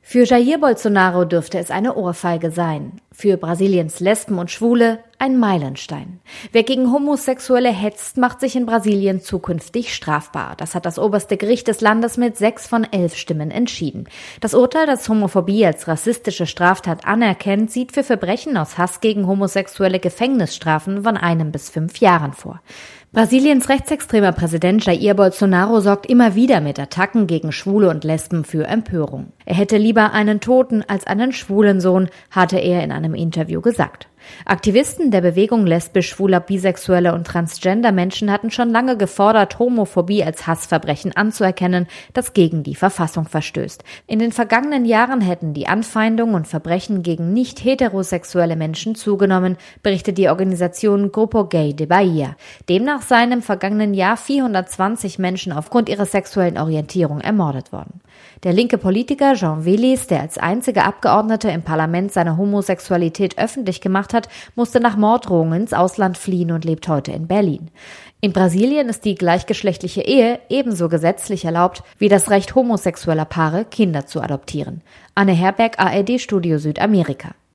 Für Jair Bolsonaro dürfte es eine Ohrfeige sein. Für Brasiliens Lesben und Schwule ein Meilenstein. Wer gegen Homosexuelle hetzt, macht sich in Brasilien zukünftig strafbar. Das hat das oberste Gericht des Landes mit 6 von 11 Stimmen entschieden. Das Urteil, das Homophobie als rassistische Straftat anerkennt, sieht für Verbrechen aus Hass gegen Homosexuelle Gefängnisstrafen von 1 bis 5 Jahren vor. Brasiliens rechtsextremer Präsident Jair Bolsonaro sorgt immer wieder mit Attacken gegen Schwule und Lesben für Empörung. Er hätte lieber einen Toten als einen schwulen Sohn, hatte er in einem Interview gesagt. Aktivisten der Bewegung lesbisch-schwuler, bisexueller und transgender Menschen hatten schon lange gefordert, Homophobie als Hassverbrechen anzuerkennen, das gegen die Verfassung verstößt. In den vergangenen Jahren hätten die Anfeindungen und Verbrechen gegen nicht heterosexuelle Menschen zugenommen, berichtet die Organisation Grupo Gay de Bahia. Demnach seien im vergangenen Jahr 420 Menschen aufgrund ihrer sexuellen Orientierung ermordet worden. Der linke Politiker João Vélez, der als einziger Abgeordneter im Parlament seine Homosexualität öffentlich gemacht hat, musste nach Morddrohungen ins Ausland fliehen und lebt heute in Berlin. In Brasilien ist die gleichgeschlechtliche Ehe ebenso gesetzlich erlaubt wie das Recht homosexueller Paare, Kinder zu adoptieren. Anne Herberg, ARD Studio Südamerika.